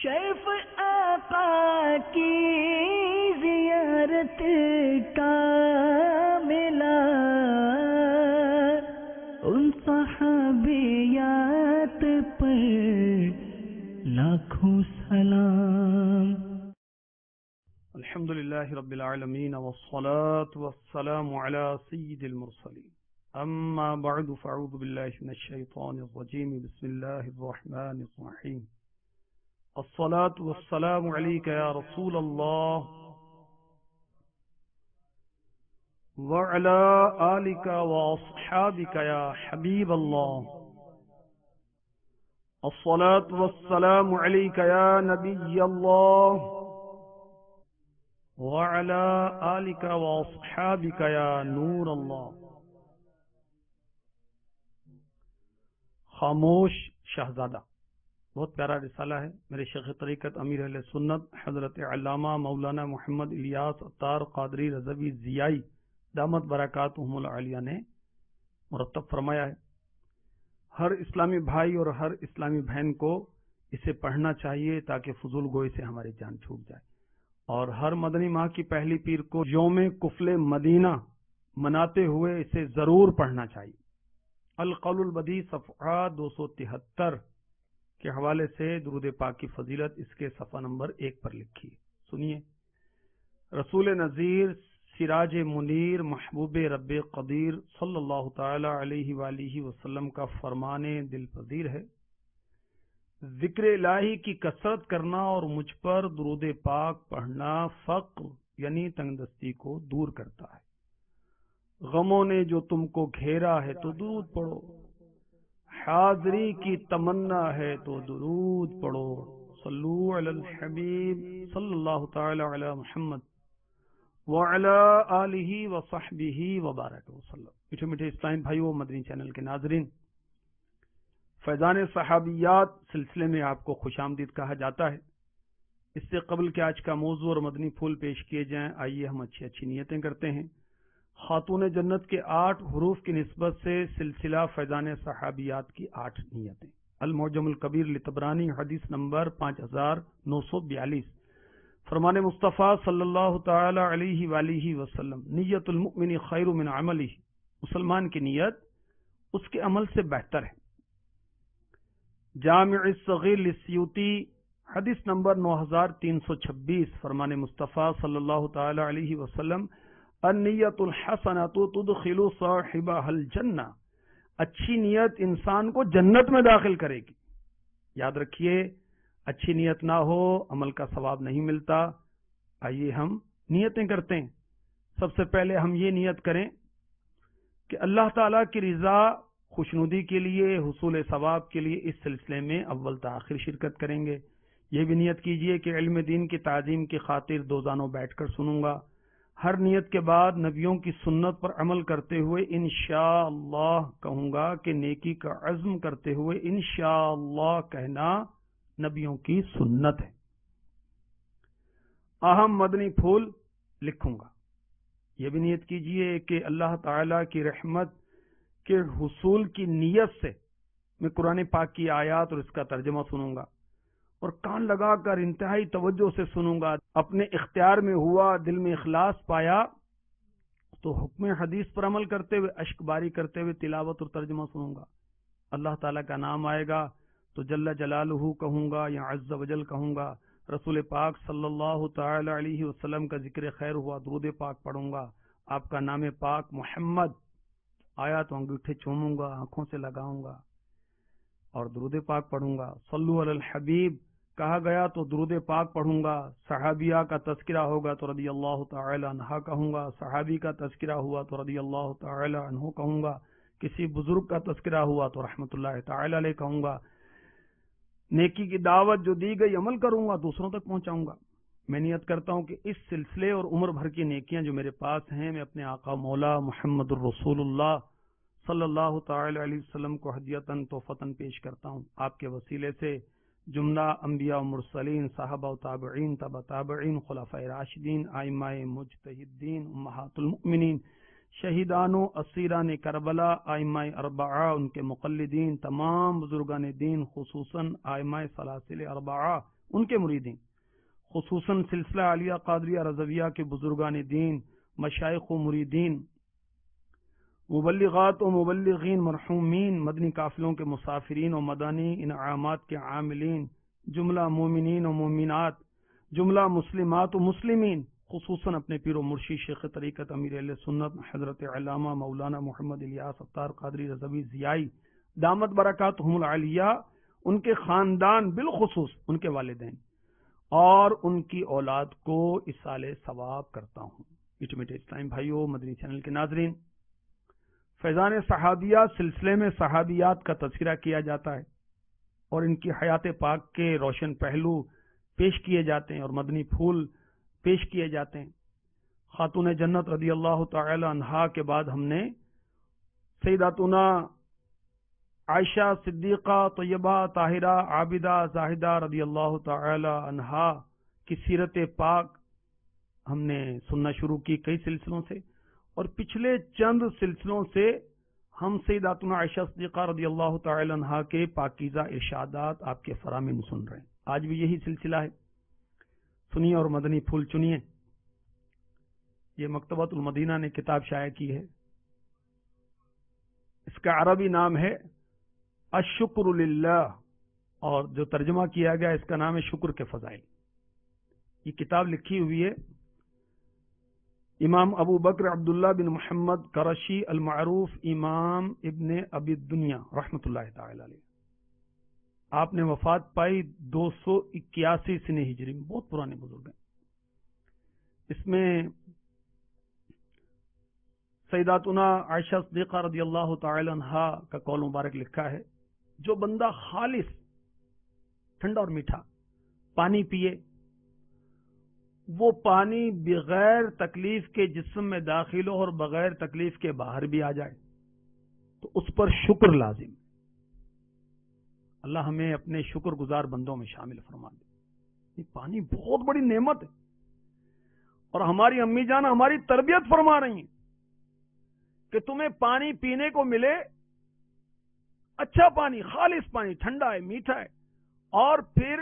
Chef آقا کی زیارت کا ملا ان صحابیات پر لاکھوں سلام۔ الحمدللہ رب العالمین والصلاة والسلام علی سید المرسلین، اما بعد فاعوذ باللہ من الشیطان الرجیم، بسم اللہ الرحمن الرحیم۔ الصلاة والسلام علیک یا رسول اللہ وعلی آلک واصحابک یا حبیب اللہ۔ الصلاة والسلام علیک یا نبی اللہ وعلی آلک واصحابک یا نور اللہ۔ خاموش شہزادہ بہت پیارا رسالہ ہے۔ میرے شیخ طریقت امیر اہل سنت حضرت علامہ مولانا محمد الیاس عطار قادری رضوی ضیائی دامت برکاتہم العالیہ نے مرتب فرمایا ہے۔ ہر اسلامی بھائی اور ہر اسلامی بہن کو اسے پڑھنا چاہیے تاکہ فضول گوئی سے ہماری جان چھوٹ جائے، اور ہر مدنی ماہ کی پہلی پیر کو یوم کفل مدینہ مناتے ہوئے اسے ضرور پڑھنا چاہیے۔ القول البدیع صفحہ 273 کے حوالے سے درود پاک کی فضیلت اس کے صفحہ نمبر 1 پر لکھی ہے، سنیے۔ رسول نذیر سراج منیر محبوب رب قدیر صلی اللہ تعالی علیہ وآلہ وسلم کا فرمان دل پذیر ہے، ذکر الہی کی کثرت کرنا اور مجھ پر درود پاک پڑھنا فقر یعنی تنگدستی کو دور کرتا ہے۔ غموں نے جو تم کو گھیرا ہے تو درود پڑھو، حاضری کی تمنا ہے تو درود پڑھو۔ صلو علی الحبیب صلی اللہ تعالی علی محمد وعلی آلہ وصحبہ وبارک وسلم۔ میٹھے میٹھے اسلام بھائیو، مدنی چینل کے ناظرین، فیضان صحابیات سلسلے میں آپ کو خوش آمدید کہا جاتا ہے۔ اس سے قبل کہ آج کا موضوع اور مدنی پھول پیش کیے جائیں، آئیے ہم اچھی اچھی نیتیں کرتے ہیں۔ خاتون جنت کے 8 حروف کی نسبت سے سلسلہ فیضان صحابیات کی 8 نیتیں۔ المعجم الکبیر لطبرانی حدیث نمبر 5942، فرمان مصطفیٰ صلی اللہ تعالی علیہ وآلہ وسلم، نیت المؤمن خیر من عملہ، مسلمان کی نیت اس کے عمل سے بہتر ہے۔ جامع الصغیر للسیوطی حدیث نمبر 9326، فرمان مصطفیٰ صلی اللہ تعالی علیہ وسلم، النیت الحسنۃ تدخل صاحبها الجنہ، اچھی نیت انسان کو جنت میں داخل کرے گی۔ یاد رکھیے، اچھی نیت نہ ہو عمل کا ثواب نہیں ملتا۔ آئیے ہم نیتیں کرتے ہیں۔ سب سے پہلے ہم یہ نیت کریں کہ اللہ تعالیٰ کی رضا خوشنودی کے لیے، حصول ثواب کے لیے اس سلسلے میں اول تا آخر شرکت کریں گے۔ یہ بھی نیت کیجئے کہ علم دین کی تعظیم کی خاطر دوزانوں بیٹھ کر سنوں گا۔ ہر نیت کے بعد نبیوں کی سنت پر عمل کرتے ہوئے انشاءاللہ کہوں گا کہ نیکی کا عزم کرتے ہوئے انشاءاللہ کہنا نبیوں کی سنت ہے۔ اہم مدنی پھول لکھوں گا۔ یہ بھی نیت کیجئے کہ اللہ تعالی کی رحمت کے حصول کی نیت سے میں قرآن پاک کی آیات اور اس کا ترجمہ سنوں گا، اور کان لگا کر انتہائی توجہ سے سنوں گا۔ اپنے اختیار میں ہوا، دل میں اخلاص پایا تو حکم حدیث پر عمل کرتے ہوئے، اشک باری کرتے ہوئے تلاوت اور ترجمہ سنوں گا۔ اللہ تعالیٰ کا نام آئے گا تو جل جلالہ کہوں گا یا عز وجل کہوں گا۔ رسول پاک صلی اللہ تعالی علیہ وسلم کا ذکر خیر ہوا، درود پاک پڑھوں گا۔ آپ کا نام پاک محمد آیا تو انگوٹھے چوموں گا، آنکھوں سے لگاؤں گا اور درود پاک پڑھوں گا۔ صلو علی الحبیب کہا گیا تو درود پاک پڑھوں گا۔ صحابیہ کا تذکرہ ہوگا تو رضی اللہ تعالی عنہ کہوں گا۔ صحابی کا تذکرہ ہوا تو رضی اللہ تعالی عنہ کہوں گا۔ کسی بزرگ کا تذکرہ ہوا تو رحمت اللہ تعالی علیہ کہوں گا۔ نیکی کی دعوت جو دی گئی عمل کروں گا، دوسروں تک پہنچاؤں گا۔ میں نیت کرتا ہوں کہ اس سلسلے اور عمر بھر کی نیکیاں جو میرے پاس ہیں، میں اپنے آقا مولا محمد الرسول اللہ صلی اللہ تعالی علیہ وسلم کو ہدیتاً تحفتاً پیش کرتا ہوں۔ آپ کے وسیلے سے جملہ انبیاء و مرسلین، صحابہ و تابعین، تبع تابعین، خلفائے راشدین، ائمہ مجتہدین، امہات المؤمنین، شہیدان و اسیران کربلا، ائمہ اربعہ، ان کے مقلدین، تمام بزرگان دین، خصوصاً ائمہ سلاسل اربعہ ان کے مریدین، خصوصاً سلسلہ عالیہ قادریہ رضویہ کے بزرگان دین، مشائخ و مریدین، مبلغات و مبلغین، مرحومین، مدنی قافلوں کے مسافرین و مدنی انعامات کے عاملین، جملہ مومنین و مومنات، جملہ مسلمات و مسلمین، خصوصاً اپنے پیر و مرشد شیخ طریقت امیر اہل سنت حضرت علامہ مولانا محمد الیاس اتار قادری رضوی ضیائی دامت برکاتہم العالیہ، ان کے خاندان، بالخصوص ان کے والدین اور ان کی اولاد کو اصال ثواب کرتا ہوں۔ اٹمیٹ اسلام بھائیو، مدنی چینل کے ناظرین، فیضان صحابیہ سلسلے میں صحابیات کا تذکرہ کیا جاتا ہے اور ان کی حیات پاک کے روشن پہلو پیش کیے جاتے ہیں اور مدنی پھول پیش کیے جاتے ہیں۔ خاتون جنت رضی اللہ تعالی عنہا کے بعد ہم نے سیداتنا عائشہ صدیقہ طیبہ طاہرہ عابدہ زاہدہ رضی اللہ تعالی عنہا کی سیرت پاک ہم نے سننا شروع کی کئی سلسلوں سے، اور پچھلے چند سلسلوں سے ہم سیداتنا عائشہ صدیقہ رضی اللہ تعالی عنہا کے پاکیزہ ارشادات آپ کے فرامین سن رہے ہیں۔ آج بھی یہی سلسلہ ہے، سنیے اور مدنی پھول چنیے۔ یہ مکتبۃ المدینہ نے کتاب شائع کی ہے، اس کا عربی نام ہے الشکر للہ، اور جو ترجمہ کیا گیا اس کا نام ہے شکر کے فضائل۔ یہ کتاب لکھی ہوئی ہے امام ابو بکر عبداللہ بن محمد قرشی المعروف امام ابن ابی الدنیا رحمۃ اللہ تعالی علیہ۔ آپ نے وفات پائی 281 سن ہجری میں، بہت پرانے بزرگ ہیں۔ اس میں سیداتنا عائشہ صدیقہ رضی اللہ تعالی عنہا کا قول مبارک لکھا ہے، جو بندہ خالص ٹھنڈا اور میٹھا پانی پیے، وہ پانی بغیر تکلیف کے جسم میں داخل ہو اور بغیر تکلیف کے باہر بھی آ جائے تو اس پر شکر لازم۔ اللہ ہمیں اپنے شکر گزار بندوں میں شامل فرما دے۔ یہ پانی بہت بڑی نعمت ہے، اور ہماری امی جان ہماری تربیت فرما رہی ہیں کہ تمہیں پانی پینے کو ملے، اچھا پانی، خالص پانی، ٹھنڈا ہے، میٹھا ہے، اور پھر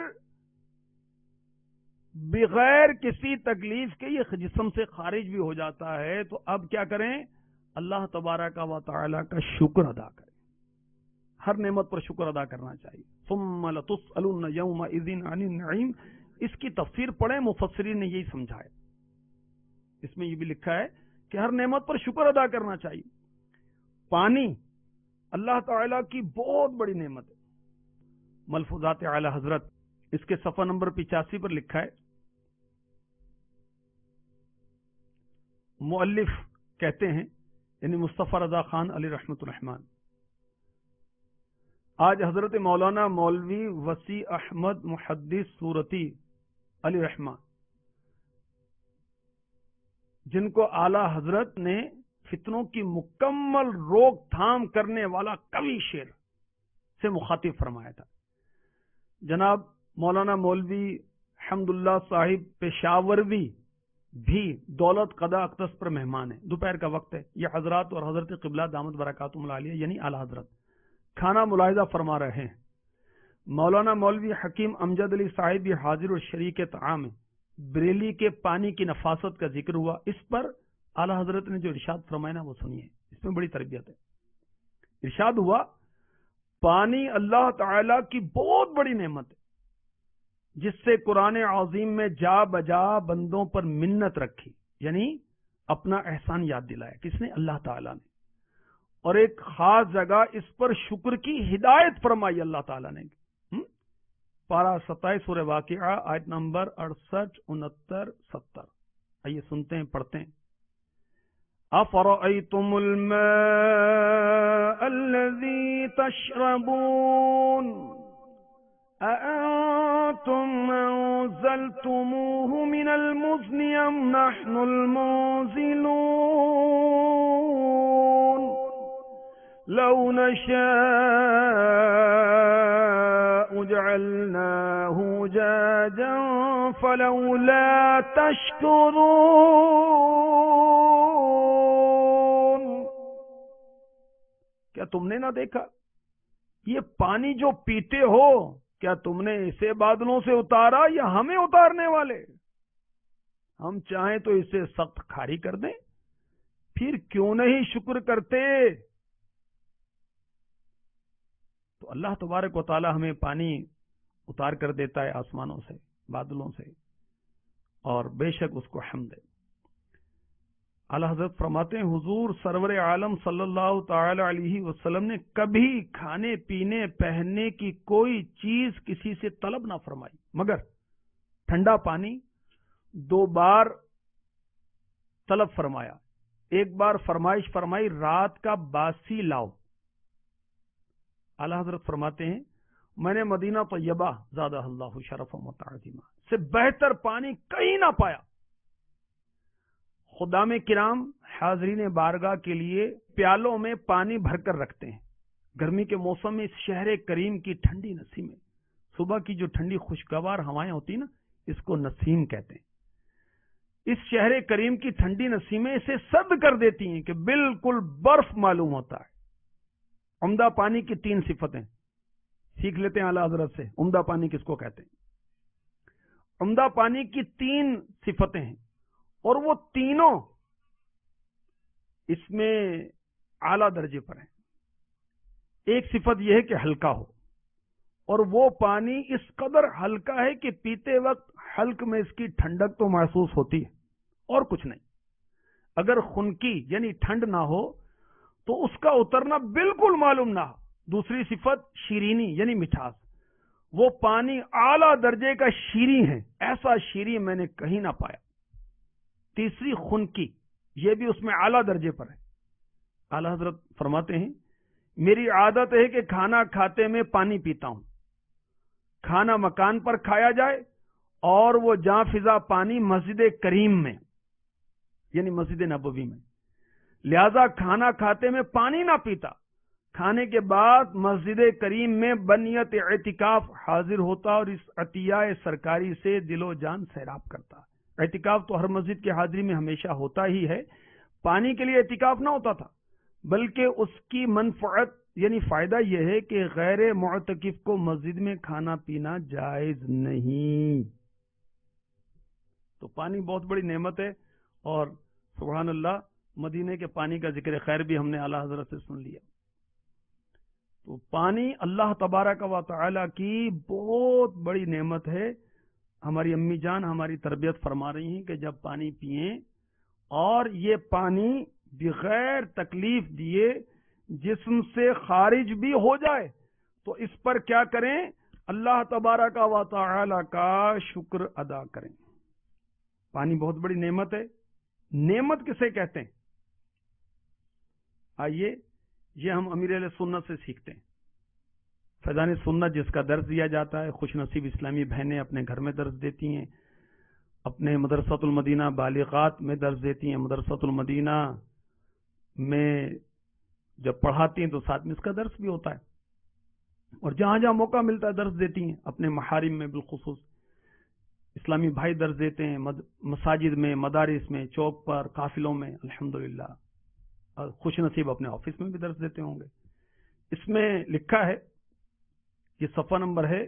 بغیر کسی تکلیف کے یہ جسم سے خارج بھی ہو جاتا ہے، تو اب کیا کریں؟ اللہ تبارک و تعالی کا شکر ادا کریں۔ ہر نعمت پر شکر ادا کرنا چاہیے۔ ثم لتسألن یومئذ عن النعیم، اس کی تفسیر پڑھیں، مفسرین نے یہی سمجھایا۔ اس میں یہ بھی لکھا ہے کہ ہر نعمت پر شکر ادا کرنا چاہیے۔ پانی اللہ تعالی کی بہت بڑی نعمت ہے۔ ملفوظات اعلی حضرت اس کے صفحہ نمبر 85 پر لکھا ہے، مؤلف کہتے ہیں یعنی مصطفیٰ رضا خان علی رحمۃ الرحمان، آج حضرت مولانا مولوی وسیع احمد محدث صورتی علی رحمان، جن کو اعلی حضرت نے فتنوں کی مکمل روک تھام کرنے والا قوی شعر سے مخاطب فرمایا تھا، جناب مولانا مولوی حمداللہ صاحب پشاوروی بھی دولت قضا اقدس پر مہمان ہیں۔ دوپہر کا وقت ہے، یہ حضرات اور حضرت قبلہ دامت برکاتہم العالیہ یعنی اعلی حضرت کھانا ملاحظہ فرما رہے ہیں۔ مولانا مولوی حکیم امجد علی صاحب بھی حاضر اور شریک طعام ہیں۔ بریلی کے پانی کی نفاست کا ذکر ہوا، اس پر اعلی حضرت نے جو ارشاد فرمایا نا وہ سنیے، اس میں بڑی تربیت ہے۔ ارشاد ہوا، پانی اللہ تعالی کی بہت بڑی نعمت ہے، جس سے قرآن عظیم میں جا بجا بندوں پر منت رکھی، یعنی اپنا احسان یاد دلایا، کس نے؟ اللہ تعالیٰ نے، اور ایک خاص جگہ اس پر شکر کی ہدایت فرمائی اللہ تعالیٰ نے۔ پارہ 27 سورہ واقعہ آیت نمبر 68، 69، 70۔ آئیے سنتے ہیں، پڑھتے ہیں۔ افرأیتم الماء الذی تشربون اانتم انزلتموه من المزن ام نحن المنزلون لو نشاء جعلناه جاجا فلولا تشکرون۔ کیا تم نے نہ دیکھا یہ پانی جو پیتے ہو کیا تم نے اسے بادلوں سے اتارا یا ہمیں اتارنے والے؟ ہم چاہیں تو اسے سخت کھاری کر دیں، پھر کیوں نہیں شکر کرتے؟ تو اللہ تبارک و تعالی ہمیں پانی اتار کر دیتا ہے آسمانوں سے، بادلوں سے، اور بے شک اس کو حمد ہے۔ اعلی حضرت فرماتے ہیں حضور سرور عالم صلی اللہ تعالی علیہ وسلم نے کبھی کھانے پینے پہننے کی کوئی چیز کسی سے طلب نہ فرمائی، مگر ٹھنڈا پانی 2 بار طلب فرمایا۔ ایک بار فرمائش فرمائی رات کا باسی لاؤ۔ اعلی حضرت فرماتے ہیں میں نے مدینہ طیبہ زادہ اللہ شرف و تعظیما سے بہتر پانی کہیں نہ پایا۔ خدام کرام حاضرین بارگاہ کے لیے پیالوں میں پانی بھر کر رکھتے ہیں۔ گرمی کے موسم میں اس شہر کریم کی ٹھنڈی نسیمیں، صبح کی جو ٹھنڈی خوشگوار ہوائیں ہوتی نا، اس کو نسیم کہتے ہیں۔ اس شہر کریم کی ٹھنڈی نسیمیں اسے سرد کر دیتی ہیں کہ بالکل برف معلوم ہوتا ہے۔ عمدہ پانی کی 3 صفتیں سیکھ لیتے ہیں اعلی حضرت سے۔ عمدہ پانی کس کو کہتے ہیں؟ عمدہ پانی کی 3 صفتیں ہیں، اور وہ تینوں اس میں اعلیٰ درجے پر ہیں۔ ایک صفت یہ ہے کہ ہلکا ہو، اور وہ پانی اس قدر ہلکا ہے کہ پیتے وقت حلق میں اس کی ٹھنڈک تو محسوس ہوتی ہے اور کچھ نہیں۔ اگر خنکی یعنی ٹھنڈ نہ ہو تو اس کا اترنا بالکل معلوم نہ ہو۔ دوسری صفت شیرینی یعنی مٹھاس، وہ پانی اعلیٰ درجے کا شیریں ہے، ایسا شیریں میں نے کہیں نہ پایا۔ تیسری خنکی، یہ بھی اس میں اعلیٰ درجے پر ہے۔ اعلیٰ حضرت فرماتے ہیں میری عادت ہے کہ کھانا کھاتے میں پانی پیتا ہوں۔ کھانا مکان پر کھایا جائے اور وہ جاں فضا پانی مسجد کریم میں یعنی مسجد نبوی میں، لہذا کھانا کھاتے میں پانی نہ پیتا، کھانے کے بعد مسجد کریم میں بنیت اعتکاف حاضر ہوتا اور اس عطیہ سرکاری سے دل و جان سیراب کرتا۔ اعتکاف تو ہر مسجد کی حاضری میں ہمیشہ ہوتا ہی ہے، پانی کے لیے اعتکاف نہ ہوتا تھا، بلکہ اس کی منفعت یعنی فائدہ یہ ہے کہ غیر معتکف کو مسجد میں کھانا پینا جائز نہیں۔ تو پانی بہت بڑی نعمت ہے، اور سبحان اللہ مدینے کے پانی کا ذکر خیر بھی ہم نے اعلیٰ حضرت سے سن لیا۔ تو پانی اللہ تبارک و تعالی کی بہت بڑی نعمت ہے۔ ہماری امی جان ہماری تربیت فرما رہی ہیں کہ جب پانی پئیں اور یہ پانی بغیر تکلیف دیے جسم سے خارج بھی ہو جائے تو اس پر کیا کریں؟ اللہ تبارک و تعالی کا شکر ادا کریں۔ پانی بہت بڑی نعمت ہے۔ نعمت کسے کہتے ہیں؟ آئیے یہ ہم امیر اہل سنت سے سیکھتے ہیں۔ فیضان سنت جس کا درس دیا جاتا ہے، خوش نصیب اسلامی بہنیں اپنے گھر میں درس دیتی ہیں، اپنے مدرسۃ المدینہ بالغات میں درس دیتی ہیں، مدرسۃ المدینہ میں جب پڑھاتی ہیں تو ساتھ میں اس کا درس بھی ہوتا ہے، اور جہاں جہاں موقع ملتا ہے درس دیتی ہیں، اپنے محارم میں بالخصوص اسلامی بھائی درس دیتے ہیں، مساجد میں، مدارس میں، چوک پر، قافلوں میں، الحمدللہ۔ خوش نصیب اپنے آفس میں بھی درس دیتے ہوں گے۔ اس میں لکھا ہے، یہ صفحہ نمبر ہے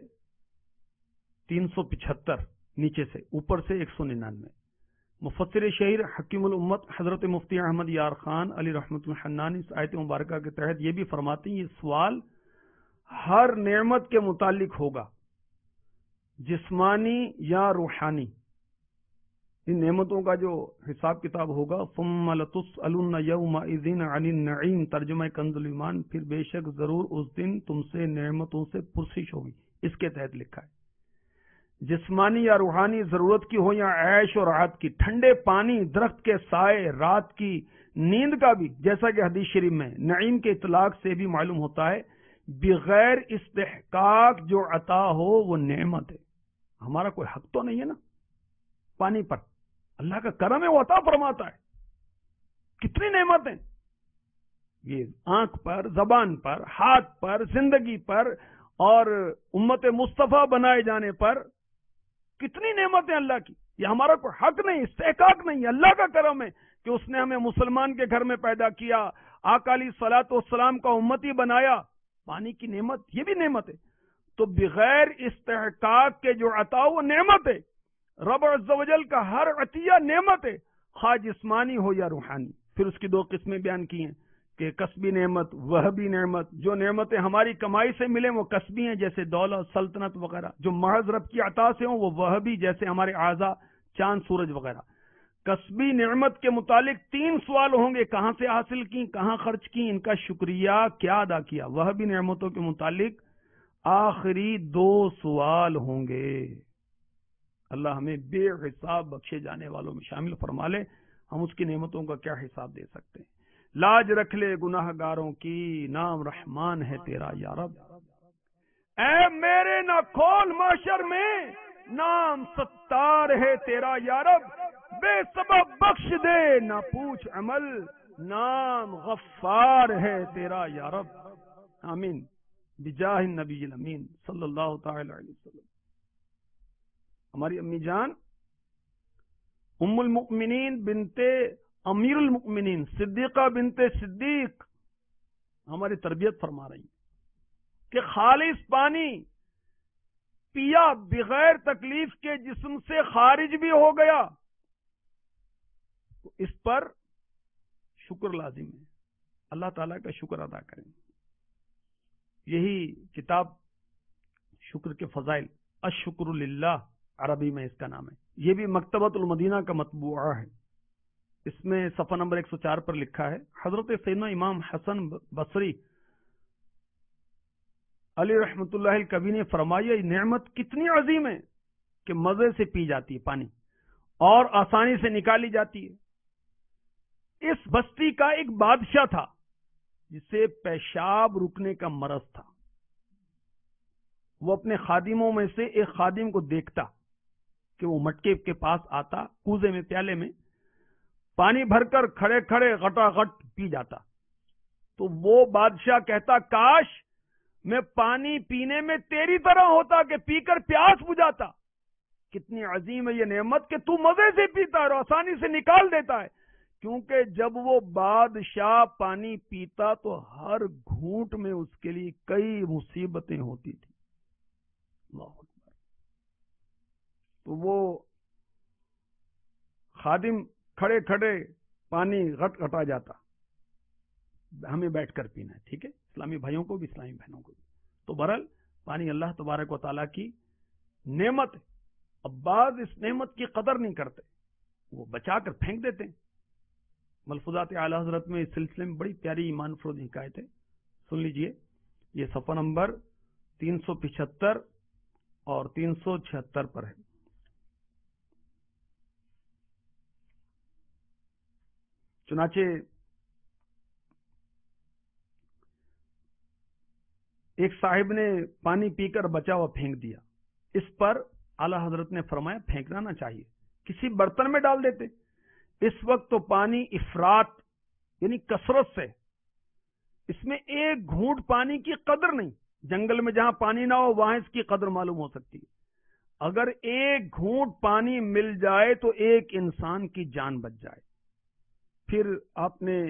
375 نیچے سے، اوپر سے 199۔ مفسر شہیر حکیم الامت حضرت مفتی احمد یار خان علی رحمۃ الحنان اس آیت مبارکہ کے تحت یہ بھی فرماتے ہیں، یہ سوال ہر نعمت کے متعلق ہوگا، جسمانی یا روحانی۔ ان نعمتوں کا جو حساب کتاب ہوگا، ثم لتسألن یومئذ عن النعیم، ترجمہ کنز الایمان، پھر بے شک ضرور اس دن تم سے نعمتوں سے پرسش ہوگی۔ اس کے تحت لکھا ہے جسمانی یا روحانی، ضرورت کی ہو یا عیش اور راحت کی، ٹھنڈے پانی، درخت کے سائے، رات کی نیند کا بھی، جیسا کہ حدیث شریف میں نعیم کے اطلاق سے بھی معلوم ہوتا ہے، بغیر استحقاق جو عطا ہو وہ نعمت ہے۔ ہمارا کوئی حق تو نہیں ہے نا پانی پر، اللہ کا کرم ہے، وہ عطا فرماتا ہے۔ کتنی نعمتیں، یہ آنکھ پر، زبان پر، ہاتھ پر، زندگی پر، اور امت مصطفیٰ بنائے جانے پر کتنی نعمتیں اللہ کی۔ یہ ہمارا کوئی حق نہیں، استحقاق نہیں، اللہ کا کرم ہے کہ اس نے ہمیں مسلمان کے گھر میں پیدا کیا، آقا علیہ الصلوۃ والسلام کا امتی بنایا۔ پانی کی نعمت یہ بھی نعمت ہے۔ تو بغیر استحقاق کے جو عطا وہ نعمت ہے. رب عز و جل کا ہر عطیہ نعمت ہے، خواہ جسمانی ہو یا روحانی. پھر اس کی دو قسمیں بیان کی ہیں کہ کسبی نعمت، وہبی نعمت. جو نعمتیں ہماری کمائی سے ملیں وہ کسبی ہیں جیسے دولت، سلطنت وغیرہ. جو محض رب کی عطا سے ہوں وہ وہبی جیسے ہمارے اعضاء، چاند، سورج وغیرہ. کسبی نعمت کے متعلق 3 سوال ہوں گے: کہاں سے حاصل کی، کہاں خرچ کی، ان کا شکریہ کیا ادا کیا. وہبی نعمتوں کے متعلق آخری 2 سوال ہوں گے. اللہ ہمیں بے حساب بخشے جانے والوں میں شامل فرما لے. ہم اس کی نعمتوں کا کیا حساب دے سکتے ہیں. لاج رکھ لے گناہ گاروں کی، نام رحمان ہے تیرا یا رب. اے میرے نہ کھول معاشر میں، نام ستار ہے تیرا یا رب. بے سبب بخش دے نہ پوچھ عمل، نام غفار ہے تیرا یا رب. آمین بجاہ النبی الامین صلی اللہ تعالی علیہ وسلم. ہماری امی جان ام المؤمنین بنت امیر المؤمنین صدیقہ بنت صدیق ہماری تربیت فرما رہی ہیں کہ خالص پانی پیا بغیر تکلیف کے جسم سے خارج بھی ہو گیا تو اس پر شکر لازم ہے. اللہ تعالیٰ کا شکر ادا کریں. یہی کتاب شکر کے فضائل الشکر للہ عربی میں اس کا نام ہے. یہ بھی مکتبۃ المدینہ کا مطبوعہ ہے. اس میں صفحہ نمبر 104 پر لکھا ہے حضرت سیدنا امام حسن بصری علی رحمت اللہ الکبی نے فرمایا یہ نعمت کتنی عظیم ہے کہ مزے سے پی جاتی ہے پانی اور آسانی سے نکالی جاتی ہے. اس بستی کا ایک بادشاہ تھا جسے پیشاب رکنے کا مرض تھا. وہ اپنے خادموں میں سے ایک خادم کو دیکھتا کہ وہ مٹکے کے پاس آتا، کوزے میں پیالے میں پانی بھر کر کھڑے کھڑے غٹا غٹ پی جاتا. تو وہ بادشاہ کہتا کاش میں پانی پینے میں تیری طرح ہوتا کہ پی کر پیاس بجھاتا. کتنی عظیم ہے یہ نعمت کہ تو مزے سے پیتا ہے اور آسانی سے نکال دیتا ہے. کیونکہ جب وہ بادشاہ پانی پیتا تو ہر گھونٹ میں اس کے لیے کئی مصیبتیں ہوتی تھی. اللہ اکبر. تو وہ خادم کھڑے کھڑے پانی غٹ غٹا جاتا. ہمیں بیٹھ کر پینا ہے، ٹھیک ہے، اسلامی بھائیوں کو بھی اسلامی بہنوں کو بھی. تو بہرحال پانی اللہ تبارک و تعالیٰ کی نعمت ہے. اب بعض اس نعمت کی قدر نہیں کرتے، وہ بچا کر پھینک دیتے ہیں. ملفوظات اعلی حضرت میں اس سلسلے میں بڑی پیاری ایمان فروز حکایت ہے، سن لیجئے. یہ صفحہ نمبر 375 اور 376 پر ہے. چنانچہ ایک صاحب نے پانی پی کر بچا ہوا پھینک دیا. اس پر اعلی حضرت نے فرمایا پھینکنا نہ چاہیے، کسی برتن میں ڈال دیتے. اس وقت تو پانی افراط یعنی کثرت سے، اس میں ایک گھونٹ پانی کی قدر نہیں. جنگل میں جہاں پانی نہ ہو وہاں اس کی قدر معلوم ہو سکتی ہے. اگر ایک گھونٹ پانی مل جائے تو ایک انسان کی جان بچ جائے. پھر آپ نے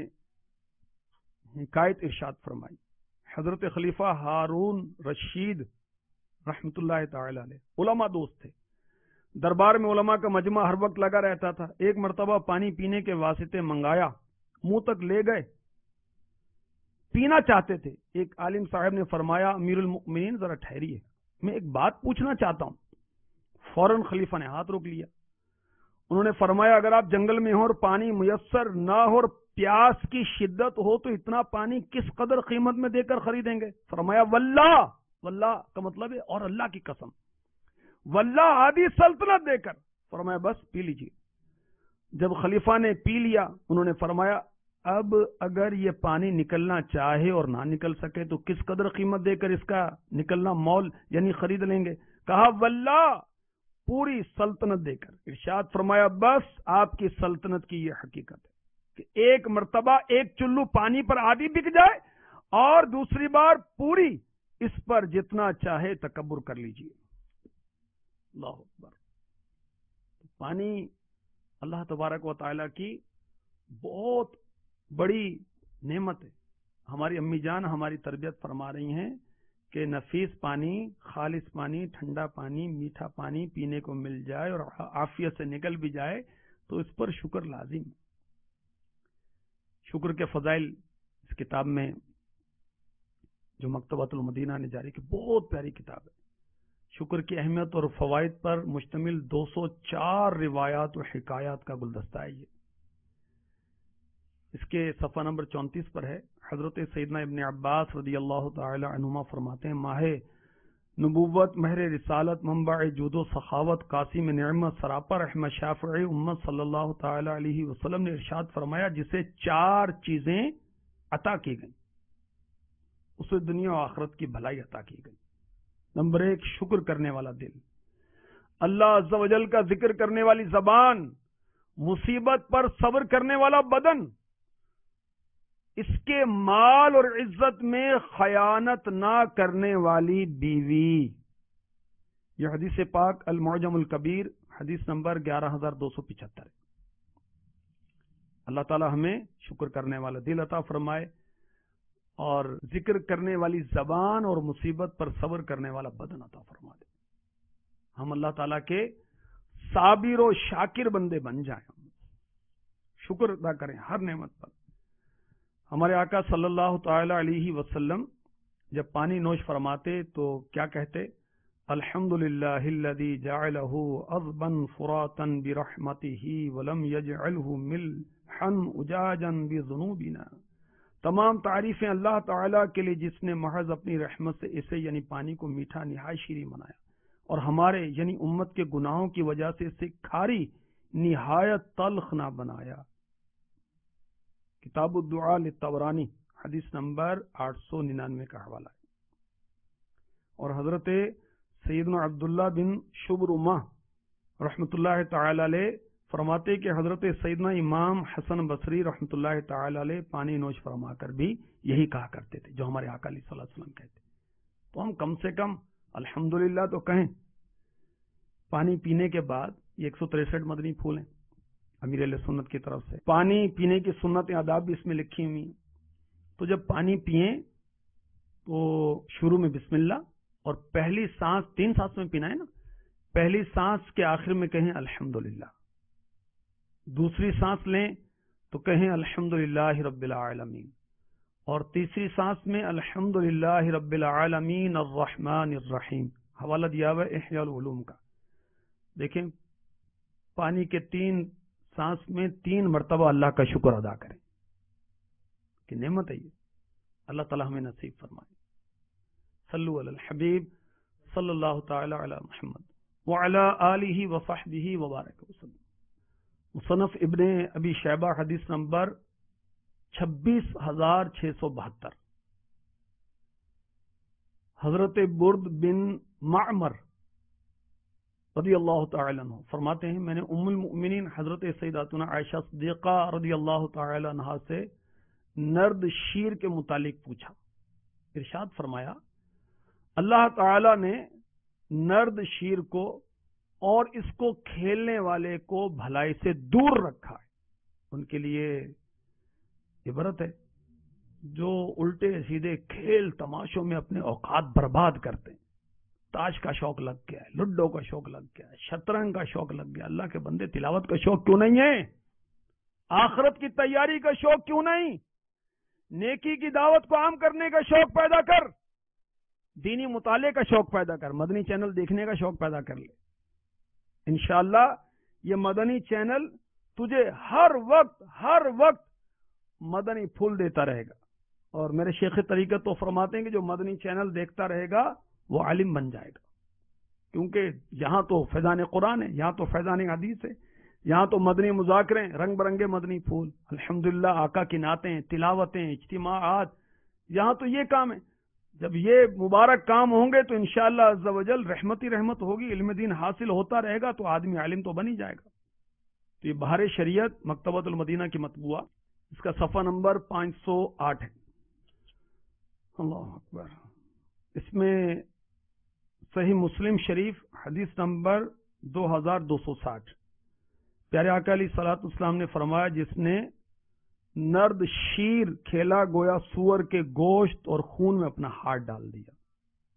حکایت ارشاد فرمائی. حضرت خلیفہ ہارون رشید رحمت اللہ تعالی علیہ علماء دوست تھے. دربار میں علماء کا مجمع ہر وقت لگا رہتا تھا. ایک مرتبہ پانی پینے کے واسطے منگایا، منہ تک لے گئے، پینا چاہتے تھے. ایک عالم صاحب نے فرمایا امیر المؤمنین ذرا ٹھہریے، میں ایک بات پوچھنا چاہتا ہوں. فوراً خلیفہ نے ہاتھ روک لیا. انہوں نے فرمایا اگر آپ جنگل میں ہو اور پانی میسر نہ ہو اور پیاس کی شدت ہو تو اتنا پانی کس قدر قیمت میں دے کر خریدیں گے؟ فرمایا واللہ، واللہ کا مطلب ہے اور اللہ کی قسم، واللہ آدھی سلطنت دے کر. فرمایا بس پی لیجیے. جب خلیفہ نے پی لیا انہوں نے فرمایا اب اگر یہ پانی نکلنا چاہے اور نہ نکل سکے تو کس قدر قیمت دے کر اس کا نکلنا مول یعنی خرید لیں گے؟ کہا واللہ پوری سلطنت دے کر. ارشاد فرمایا بس آپ کی سلطنت کی یہ حقیقت ہے کہ ایک مرتبہ ایک چلو پانی پر آدھی بک جائے اور دوسری بار پوری، اس پر جتنا چاہے تکبر کر لیجیے. اللہ اکبر. پانی اللہ تبارک و تعالی کی بہت بڑی نعمت ہے. ہماری امی جان ہماری تربیت فرما رہی ہیں کہ نفیس پانی، خالص پانی، ٹھنڈا پانی، میٹھا پانی پینے کو مل جائے اور عافیت سے نکل بھی جائے تو اس پر شکر لازم. شکر کے فضائل اس کتاب میں جو مکتبۃ المدینہ نے جاری کی، بہت پیاری کتاب ہے. شکر کی اہمیت اور فوائد پر مشتمل 204 روایات و حکایات کا گلدستہ ہے یہ. اس کے صفحہ نمبر 34 پر ہے. حضرت سیدنا ابن عباس رضی اللہ تعالی عنہما فرماتے ہیں، ماہ نبوت، مہر رسالت، منبع جود و سخاوت، قاسم نعمت، سراپا رحمت، شافع امت صلی اللہ تعالی علیہ وسلم نے ارشاد فرمایا، جسے 4 چیزیں عطا کی گئیں اسے دنیا و آخرت کی بھلائی عطا کی گئی. نمبر 1، شکر کرنے والا دل، اللہ عز و جل کا ذکر کرنے والی زبان، مصیبت پر صبر کرنے والا بدن، اس کے مال اور عزت میں خیانت نہ کرنے والی بیوی. یہ حدیث پاک المعجم الکبیر حدیث نمبر 11275 ہے. اللہ تعالی ہمیں شکر کرنے والا دل عطا فرمائے اور ذکر کرنے والی زبان اور مصیبت پر صبر کرنے والا بدن عطا فرما دے. ہم اللہ تعالیٰ کے صابر و شاکر بندے بن جائیں، شکر ادا کریں ہر نعمت پر. ہمارے آقا صلی اللہ تعالی علیہ وسلم جب پانی نوش فرماتے تو کیا کہتے؟ الحمدللہ الذی جعلہ عذبا فراتا برحمتہ ولم یجعلہ ملحا اجاجا بذنوبنا. تمام تعریفیں اللہ تعالیٰ کے لیے جس نے محض اپنی رحمت سے اسے یعنی پانی کو میٹھا نہایت شیریں بنایا اور ہمارے یعنی امت کے گناہوں کی وجہ سے اسے کھاری نہایت تلخ نہ بنایا. کتاب الدعاء للطبرانی حدیث نمبر 899 کا حوالہ ہے. اور حضرت سیدنا عبداللہ بن شبرمہ رحمۃ اللہ تعالی علیہ فرماتے کہ حضرت سیدنا امام حسن بصری رحمۃ اللہ تعالی علیہ پانی نوش فرما کر بھی یہی کہا کرتے تھے جو ہمارے آقا علیہ الصلوۃ والسلام کہتے. تو ہم کم سے کم الحمدللہ تو کہیں. پانی پینے کے بعد یہ 163 مدنی پھول ہیں امیر اہل سنت کی طرف سے. پانی پینے کی سنت آداب بھی اس میں لکھی ہوئی ہیں. تو جب پانی پئیں تو شروع میں بسم اللہ اور پہلی سانس 3 سانس میں پینا ہے نا، پہلی سانس کے آخر میں کہیں الحمدللہ، دوسری سانس لیں تو کہیں الحمدللہ رب العالمین، اور تیسری سانس میں الحمدللہ رب العالمین الرحمن الرحیم. حوالہ دیا ہوا ہے احیاء العلوم کا. دیکھیں پانی کے 3 سانس میں 3 مرتبہ اللہ کا شکر ادا کریں کہ نعمت ہے یہ. اللہ تعالی ہمیں نصیب فرمائے. صلو علی الحبیب صلی اللہ تعالی علی محمد وعلی آلہ وصحبہ وبارک وسلم. مصنف ابن ابی شیبہ حدیث نمبر 26672. حضرت برد بن معمر رضی اللہ تعالی عنہ فرماتے ہیں، میں نے ام المؤمنین حضرت سیداتنا عائشہ صدیقہ رضی اللہ تعالی عنہا سے نرد شیر کے متعلق پوچھا. ارشاد فرمایا، اللہ تعالی نے نرد شیر کو اور اس کو کھیلنے والے کو بھلائی سے دور رکھا ہے. ان کے لیے عبرت ہے جو الٹے سیدھے کھیل تماشوں میں اپنے اوقات برباد کرتے ہیں. تاش کا شوق لگ گیا ہے، لڈو کا شوق لگ گیا ہے، شطرنج کا شوق لگ گیا. اللہ کے بندے تلاوت کا شوق کیوں نہیں ہے؟ آخرت کی تیاری کا شوق کیوں نہیں؟ نیکی کی دعوت کو عام کرنے کا شوق پیدا کر، دینی مطالعے کا شوق پیدا کر، مدنی چینل دیکھنے کا شوق پیدا کر لے. انشاءاللہ یہ مدنی چینل تجھے ہر وقت مدنی پھول دیتا رہے گا. اور میرے شیخ طریقت تو فرماتے ہیں کہ جو مدنی چینل دیکھتا رہے گا وہ عالم بن جائے گا، کیونکہ یہاں تو فیضان قرآن ہے، یہاں تو فیضان حدیث ہے، یہاں تو مدنی مذاکرے، رنگ برنگے مدنی پھول، الحمدللہ آقا کی نعتیں، تلاوتیں، اجتماعات، یہاں تو یہ کام ہے. جب یہ مبارک کام ہوں گے تو انشاءاللہ عز و جل رحمت ہی رحمت ہوگی. علم دین حاصل ہوتا رہے گا تو آدمی عالم تو بن ہی جائے گا. تو یہ بہار شریعت مکتبۃ المدینہ کی مطبوعہ، اس کا صفحہ نمبر 508 ہے. اللہ اکبر. اس میں صحیح مسلم شریف حدیث نمبر 2260 پیارے آقا علیہ الصلوۃ والسلام نے فرمایا، جس نے نرد شیر کھیلا گویا سور کے گوشت اور خون میں اپنا ہاتھ ڈال دیا.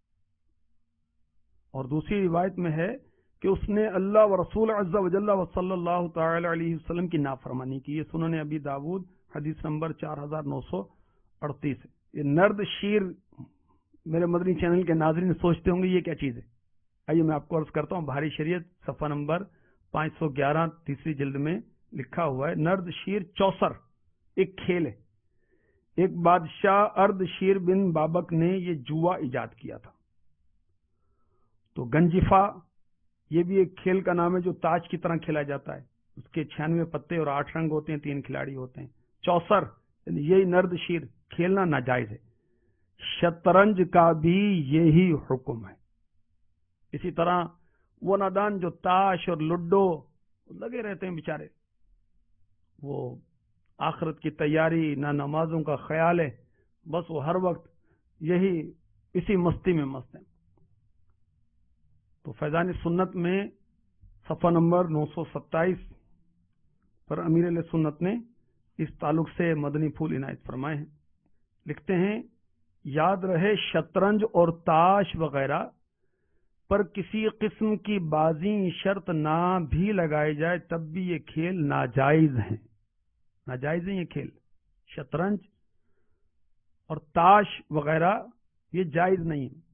اور دوسری روایت میں ہے کہ اس نے اللہ و رسول عز و جل و صلی اللہ تعالی علیہ وسلم کی نافرمانی کی. یہ سنن ابی داود حدیث نمبر 4938 ہے. یہ نرد شیر میرے مدنی چینل کے ناظرین سوچتے ہوں گے یہ کیا چیز ہے. آئیے میں آپ کو عرض کرتا ہوں. بہاری شریعت صفحہ نمبر 511 تیسری جلد میں لکھا ہوا ہے نرد شیر چوسر ایک کھیل ہے. ایک بادشاہ ارد شیر بن بابک نے یہ جوا ایجاد کیا تھا. تو گنجفا یہ بھی ایک کھیل کا نام ہے جو تاج کی طرح کھیلا جاتا ہے. اس کے 96 پتے اور 8 رنگ ہوتے ہیں, 3 کھلاڑی ہوتے ہیں. چوسر یہی نرد شیر کھیلنا ناجائز ہے. شطرنج کا بھی یہی حکم ہے. اسی طرح وہ نادان جو تاش اور لڈو لگے رہتے ہیں بیچارے, وہ آخرت کی تیاری نہ نمازوں کا خیال ہے, بس وہ ہر وقت یہی اسی مستی میں مست ہیں. تو فیضان سنت میں صفحہ نمبر 927 پر امیر علیہ سنت نے اس تعلق سے مدنی پھول عنایت فرمائے ہیں. لکھتے ہیں یاد رہے شطرنج اور تاش وغیرہ پر کسی قسم کی بازی شرط نہ بھی لگائی جائے تب بھی یہ کھیل ناجائز ہیں. ناجائز ہیں یہ کھیل. شطرنج اور تاش وغیرہ یہ جائز نہیں ہے,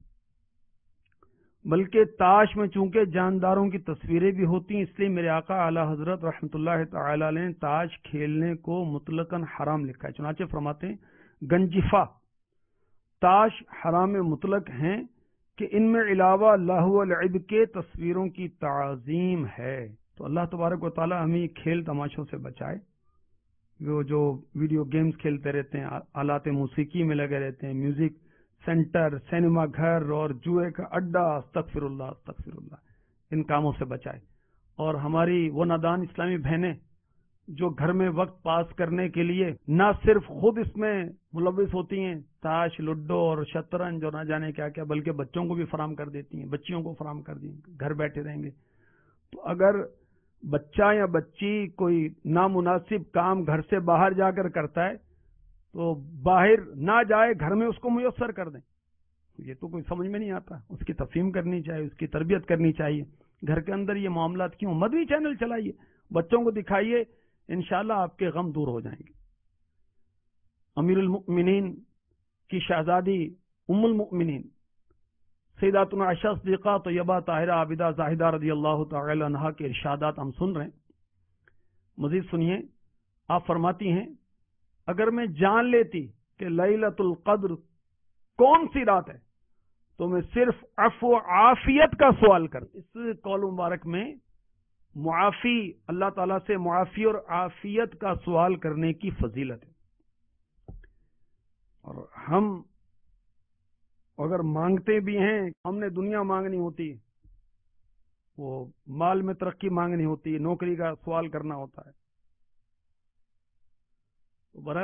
بلکہ تاش میں چونکہ جانداروں کی تصویریں بھی ہوتی ہیں, اس لیے میرے آقا اعلی حضرت رحمۃ اللہ تعالی علیہ نے تاش کھیلنے کو مطلقاً حرام لکھا ہے. چنانچہ فرماتے ہیں گنجفا تاش حرام مطلق ہیں کہ ان میں علاوہ لہو و لعب کے تصویروں کی تعظیم ہے. تو اللہ تبارک و تعالی ہمیں کھیل تماشوں سے بچائے. وہ جو ویڈیو گیمز کھیلتے رہتے ہیں, آلات موسیقی میں لگے رہتے ہیں, میوزک سینٹر, سینما گھر اور جوئے کا اڈا, استغفر اللہ استغفر اللہ, ان کاموں سے بچائے. اور ہماری وہ نادان اسلامی بہنیں جو گھر میں وقت پاس کرنے کے لیے نہ صرف خود اس میں ملوث ہوتی ہیں, تاش لڈو اور شطرنج اور نہ جانے کیا کیا, بلکہ بچوں کو بھی فراہم کر دیتی ہیں, بچیوں کو فراہم کر دیں, گھر بیٹھے رہیں گے. تو اگر بچہ یا بچی کوئی نامناسب کام گھر سے باہر جا کر کرتا ہے تو باہر نہ جائے, گھر میں اس کو میسر کر دیں. یہ تو کوئی سمجھ میں نہیں آتا. اس کی تفہیم کرنی چاہیے, اس کی تربیت کرنی چاہیے. گھر کے اندر یہ معاملات کیوں؟ مدنی چینل چلائیے, بچوں کو دکھائیے, انشاءاللہ آپ کے غم دور ہو جائیں گے. امیر المؤمنین کی شہزادی ام المؤمنین سیداتنا عائشہ صدیقہ طیبہ طاہرہ عابدہ زاہدہ رضی اللہ تعالی عنہا کے ارشادات ہم سن رہے ہیں. مزید سنیے, آپ فرماتی ہیں اگر میں جان لیتی کہ لیلۃ القدر کون سی رات ہے تو میں صرف عفو و عافیت کا سوال کرتی. اس قول مبارک میں معافی, اللہ تعالیٰ سے معافی اور عافیت کا سوال کرنے کی فضیلت ہے. اور ہم اگر مانگتے بھی ہیں, ہم نے دنیا مانگنی ہوتی, وہ مال میں ترقی مانگنی ہوتی, نوکری کا سوال کرنا ہوتا ہے. تو بہرحال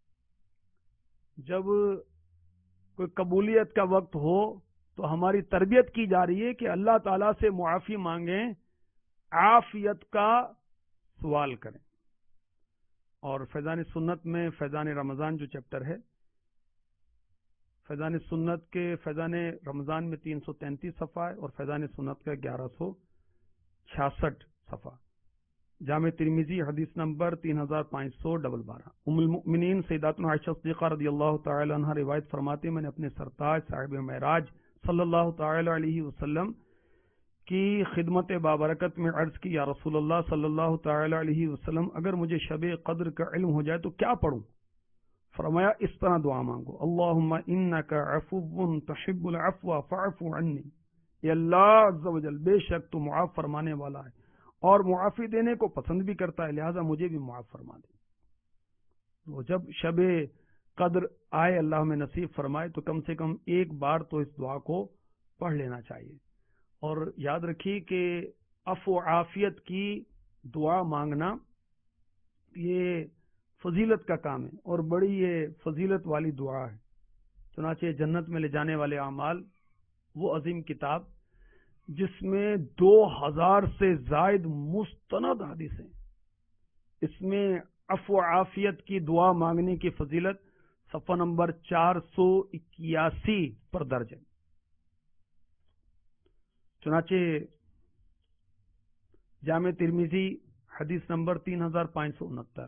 جب کوئی قبولیت کا وقت ہو تو ہماری تربیت کی جا رہی ہے کہ اللہ تعالیٰ سے معافی مانگیں, عافیت کا سوال کریں. اور فیضان سنت میں فیضان رمضان جو چیپٹر ہے, فیضان سنت کے فیضان رمضان میں 333 صفحہ ہے اور فیضان سنت کا 1166 صفحہ. جامع ترمذی حدیث نمبر 3512. ام المؤمنین سیداتنا عائشہ صدیقہ رضی اللہ تعالی عنہ روایت فرماتے ہیں میں نے اپنے سرتاج صاحب معراج صلی اللہ تعالی علیہ وسلم کی خدمت بابرکت میں عرض کی, یا رسول اللہ صلی اللہ تعالی علیہ وسلم اگر مجھے شب قدر کا علم ہو جائے تو کیا پڑھوں؟ فرمایا اس طرح دعا مانگو, اللہم انک عفو تحب العفو فاعف عنی. اے اللہ عز و جل بے شک تو معاف فرمانے والا ہے اور معافی دینے کو پسند بھی کرتا ہے, لہذا مجھے بھی معاف فرما دے. تو جب شب قدر آئے, اللہ میں نصیب فرمائے, تو کم سے کم ایک بار تو اس دعا کو پڑھ لینا چاہیے. اور یاد رکھیے کہ عفو و عافیت کی دعا مانگنا یہ فضیلت کا کام ہے اور بڑی یہ فضیلت والی دعا ہے. چنانچہ جنت میں لے جانے والے اعمال وہ عظیم کتاب جس میں 2000 سے زائد مستند حدیث ہیں, اس میں عفو و عافیت کی دعا مانگنے کی فضیلت صفحہ نمبر 481 پر درج ہے. چنانچہ جامع ترمذی حدیث نمبر 3569،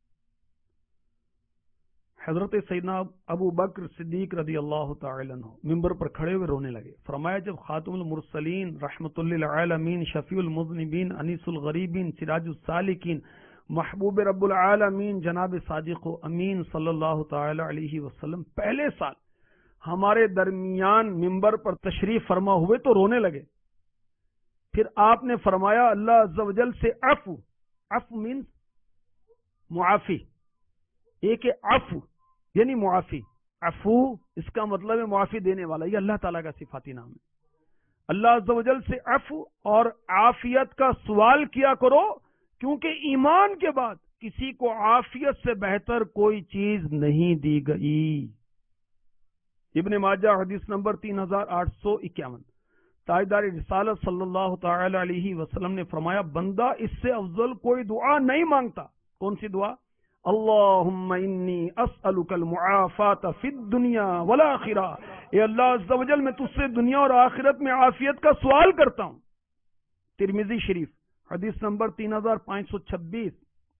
حضرت سیدنا ابو بکر صدیق رضی اللہ تعالی عنہ ممبر پر کھڑے ہوئے رونے لگے. فرمایا جب خاتم المرسلین رحمت للعالمین شفیع المذنبین انیس الغریبین سراج السالکین محبوب رب العالمین جناب صادق و امین صلی اللہ تعالی علیہ وسلم پہلے سال ہمارے درمیان ممبر پر تشریف فرما ہوئے تو رونے لگے. پھر آپ نے فرمایا اللہ عز و جل سے عفو مینز معافی، ایک عفو یعنی معافی، عفو اس کا مطلب ہے معافی دینے والا، یہ اللہ تعالیٰ کا صفاتی نام ہے. اللہ عز و جل سے عفو اور عافیت کا سوال کیا کرو، کیونکہ ایمان کے بعد کسی کو عافیت سے بہتر کوئی چیز نہیں دی گئی. ابن ماجہ حدیث نمبر 3851. تاجدار رسالت صلی اللہ تعالی علیہ وسلم نے فرمایا بندہ اس سے افضل کوئی دعا نہیں مانگتا. کون سی دعا؟ اللہم انی اسألک المعافات فی الدنیا والآخرہ، اے اللہ عز و جل میں تجھ سے دنیا اور آخرت میں عافیت کا سوال کرتا ہوں. ترمذی شریف حدیث نمبر 3526.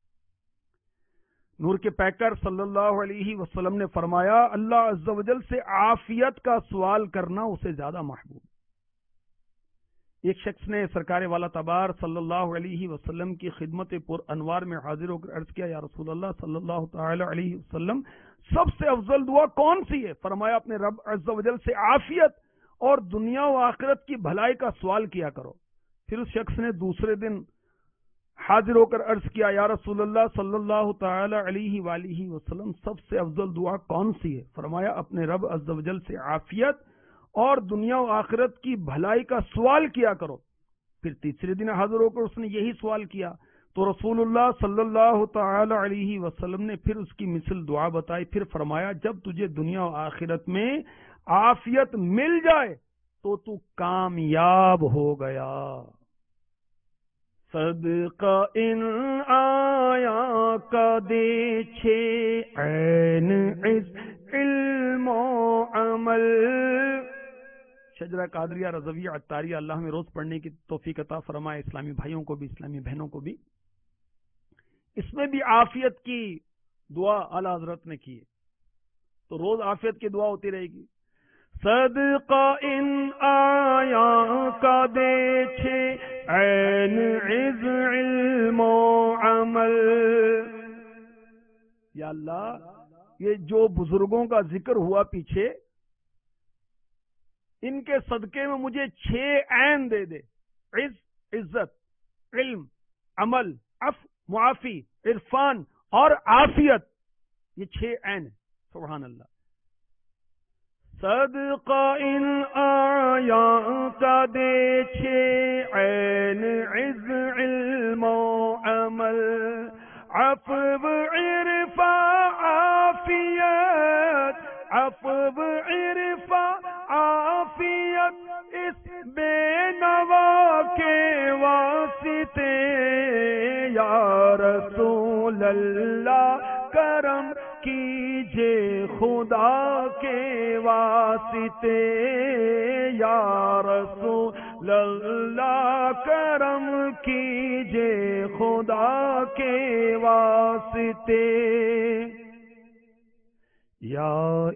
نور کے پیکر صلی اللہ علیہ وسلم نے فرمایا اللہ عز و جل سے عافیت کا سوال کرنا اسے زیادہ محبوب. ایک شخص نے سرکار والا تبار صلی اللہ علیہ وسلم کی خدمت پر انوار میں حاضر ہو کر عرض کیا یا رسول اللہ صلی اللہ تعالی علیہ وسلم سب سے افضل دعا کون سی ہے؟ فرمایا اپنے رب عز و جل سے عافیت اور دنیا و آخرت کی بھلائی کا سوال کیا کرو. پھر اس شخص نے دوسرے دن حاضر ہو کر عرض کیا یا رسول اللہ صلی اللہ تعالی علیہ وآلہ وسلم سب سے افضل دعا کون سی ہے؟ فرمایا اپنے رب عز و جل سے عافیت اور دنیا و آخرت کی بھلائی کا سوال کیا کرو. پھر تیسرے دن حاضر ہو کر اس نے یہی سوال کیا تو رسول اللہ صلی اللہ تعالی علیہ وسلم نے پھر اس کی مثل دعا بتائی. پھر فرمایا جب تجھے دنیا و آخرت میں عافیت مل جائے تو کامیاب ہو گیا. صدقہ ان آیا کا دے چھے عین علم و عمل. شجرہ قادریہ رضویہ عطاریہ اللہ میں روز پڑھنے کی توفیق عطا فرمائے، اسلامی بھائیوں کو بھی اسلامی بہنوں کو بھی. اس میں بھی عافیت کی دعا اعلیٰ حضرت نے کی ہے، تو روز عافیت کی دعا ہوتی رہے گی. صدقہ ان آیا کا دے چھے عین عز علم و عمل. یا اللہ یہ جو بزرگوں کا ذکر ہوا پیچھے، ان کے صدقے میں مجھے 6 عین دے دے، عز عزت، علم، عمل، عفو معافی، عرفان اور عافیت، یہ 6 عین ہیں. سبحان اللہ. صدقہ ان آیا کا دے چھے عین عز علم و عمل، عفو عرفا عافیت، عفو عرفا عافیت اس بے نوا کے واسطے. یا رسول اللہ کرم کیجے خدا کے واسطے. یا رسول اللہ کرم کیجے خدا کے واسطے. یا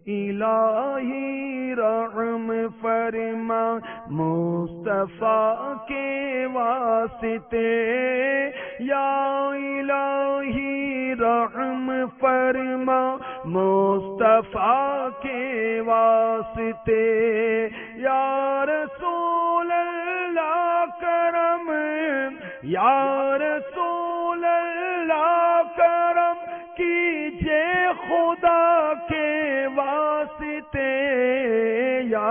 الہی رحم فرما مصطفیٰ کے واسطے. یا الہی رحم فرما مصطفیٰ کے واسطے. یا رسول اللہ کرم، یا رسول اللہ کرم کیجے خدا کے واسطے. یا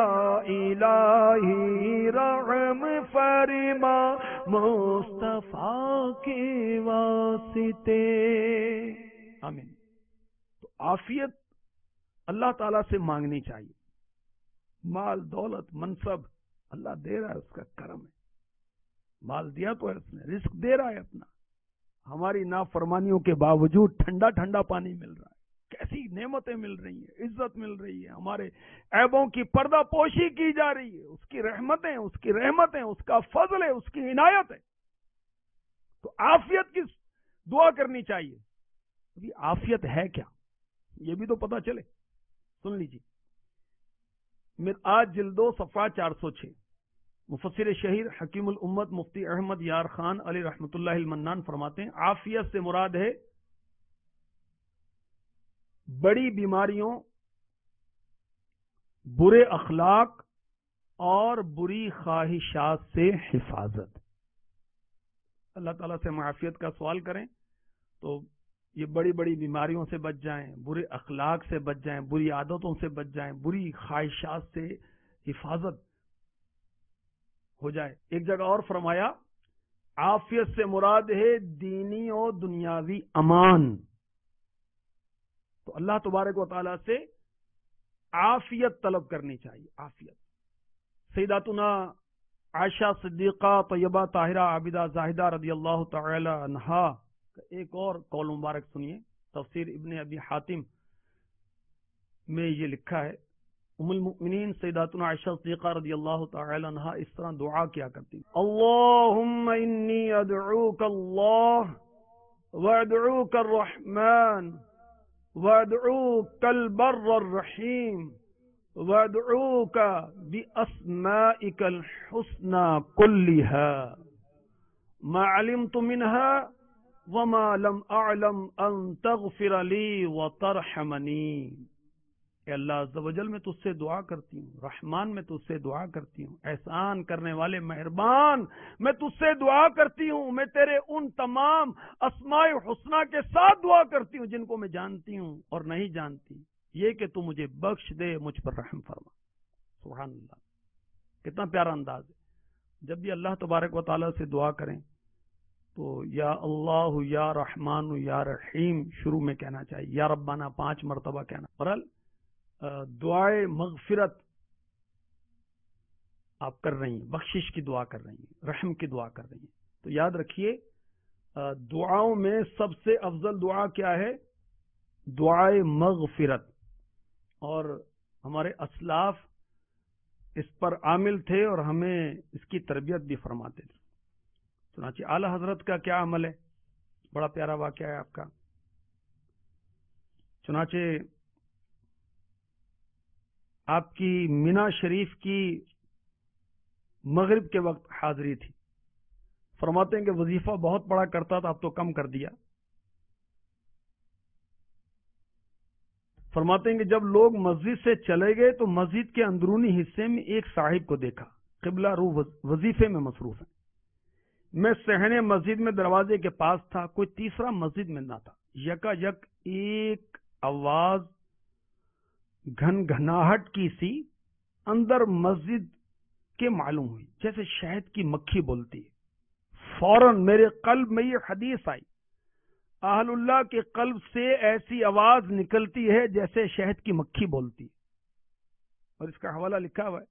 الہی رحم فرما مصطفیٰ کے واسطے. آمین. تو عافیت اللہ تعالیٰ سے مانگنی چاہیے. مال دولت منصب اللہ دے رہا ہے، اس کا کرم ہے. مال دیا تو ہے اس نے، رزق دے رہا ہے اپنا. ہماری نافرمانیوں کے باوجود ٹھنڈا ٹھنڈا پانی مل رہا ہے. کیسی نعمتیں مل رہی ہیں، عزت مل رہی ہے، ہمارے عیبوں کی پردہ پوشی کی جا رہی ہے، اس کی رحمتیں، اس کی رحمتیں، اس کا فضل ہے، اس کی عنایت ہے۔ تو عافیت کی دعا کرنی چاہیے۔ ابھی عافیت ہے کیا، یہ بھی تو پتا چلے۔ سن لیجیے، مرآت جلد 2 صفحہ 406، مفسر شہیر حکیم الامت مفتی احمد یار خان علی رحمت اللہ المنان فرماتے ہیں عافیت سے مراد ہے بڑی بیماریوں، برے اخلاق اور بری خواہشات سے حفاظت۔ اللہ تعالیٰ سے معافیت کا سوال کریں تو یہ بڑی بڑی بیماریوں سے بچ جائیں، برے اخلاق سے بچ جائیں، بری عادتوں سے بچ جائیں، بری خواہشات سے حفاظت ہو جائے۔ ایک جگہ اور فرمایا عافیت سے مراد ہے دینی اور دنیاوی امان۔ تو اللہ تبارک و تعالیٰ سے عافیت طلب کرنی چاہیے۔ عافیت۔ سیداتنا عائشہ صدیقہ طیبہ طاہرہ عابدہ زاہدہ رضی اللہ تعالی عنہا کا ایک اور قول مبارک سنیے۔ تفسیر ابن ابی حاتم میں یہ لکھا ہے ام المؤمنین سیداتنا عائشہ صدیقہ رضی اللہ تعالی عنہا اس طرح دعا کیا کرتی، اللہم انی ادعوک اللہ وادعوک الرحمن وادعوک البر الرحیم وادعوک باسمائک الحسنى كلها ما علمت منها وما لم اعلم ان تغفر لی وترحمنی۔ اے اللہ عز و جل میں تجھ سے دعا کرتی ہوں، رحمان میں تجھ سے دعا کرتی ہوں، احسان کرنے والے مہربان میں تجھ سے دعا کرتی ہوں، میں تیرے ان تمام اسماء حسنہ کے ساتھ دعا کرتی ہوں جن کو میں جانتی ہوں اور نہیں جانتی، یہ کہ تو مجھے بخش دے، مجھ پر رحم فرما۔ سبحان اللہ، کتنا پیارا انداز ہے۔ جب بھی اللہ تبارک و تعالیٰ سے دعا کریں تو یا اللہ یا رحمان یا رحیم شروع میں کہنا چاہیے، یا ربنا 5 مرتبہ کہنا۔ برحال دعائے مغفرت آپ کر رہی ہیں، بخشش کی دعا کر رہی ہیں، رحم کی دعا کر رہی ہیں، تو یاد رکھیے دعاؤں میں سب سے افضل دعا کیا ہے؟ دعائے مغفرت۔ اور ہمارے اسلاف اس پر عامل تھے اور ہمیں اس کی تربیت بھی فرماتے تھے۔ چنانچہ اعلی حضرت کا کیا عمل ہے؟ بڑا پیارا واقعہ ہے آپ کا۔ چنانچہ آپ کی مینا شریف کی مغرب کے وقت حاضری تھی۔ فرماتے ہیں کہ وظیفہ بہت بڑا کرتا تھا، اب تو کم کر دیا۔ فرماتے ہیں کہ جب لوگ مسجد سے چلے گئے تو مسجد کے اندرونی حصے میں ایک صاحب کو دیکھا، قبلہ رو وظیفے میں مصروف ہیں۔ میں صحن مسجد میں دروازے کے پاس تھا، کوئی تیسرا مسجد میں نہ تھا۔ یکا یک ایک آواز گھن گھناہٹ کی سی اندر مسجد کے معلوم ہوئی، جیسے شہد کی مکھی بولتی ہے۔ فوراً میرے قلب میں یہ حدیث آئی، اہل اللہ کے قلب سے ایسی آواز نکلتی ہے جیسے شہد کی مکھی بولتی ہے۔ اور اس کا حوالہ لکھا ہوا ہے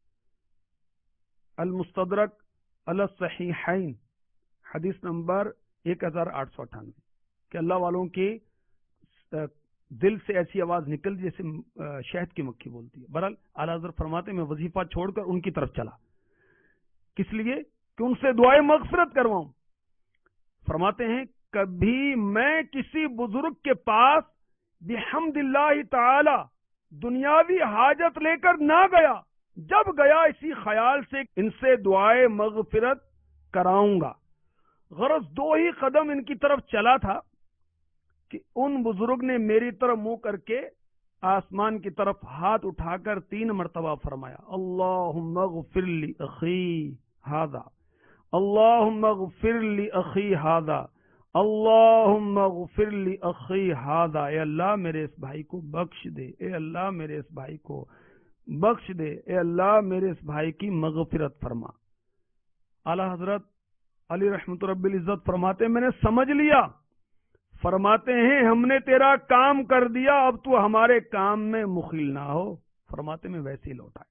المستدرک علی الصحیحین، حدیث نمبر 1898، کہ اللہ والوں کے دل سے ایسی آواز نکلتی جیسے شہد کی مکھی بولتی ہے۔ بہرحال اعلیٰ حضرت فرماتے میں وظیفہ چھوڑ کر ان کی طرف چلا، کس لیے؟ کہ ان سے دعائے مغفرت کرواؤں۔ فرماتے ہیں کبھی میں کسی بزرگ کے پاس بحمد اللہ تعالی دنیاوی حاجت لے کر نہ گیا، جب گیا اسی خیال سے ان سے دعائے مغفرت کراؤں گا۔ غرض 2 ہی قدم ان کی طرف چلا تھا کہ ان بزرگ نے میری طرف منہ کر کے آسمان کی طرف ہاتھ اٹھا کر 3 مرتبہ فرمایا، اللہم اغفر لی اخی ھذا، اللہم اغفر لی اخی ھذا، اللہم اغفر لی اخی ھذا۔ اے اللہ میرے اس بھائی کو بخش دے، اے اللہ میرے اس بھائی کو بخش دے، اے اللہ میرے اس بھائی کی مغفرت فرما۔ اعلی حضرت علی رحمت رب العزت فرماتے ہیں میں نے سمجھ لیا، فرماتے ہیں ہم نے تیرا کام کر دیا، اب تو ہمارے کام میں مخل نہ ہو۔ فرماتے میں ویسے ہی لوٹایا۔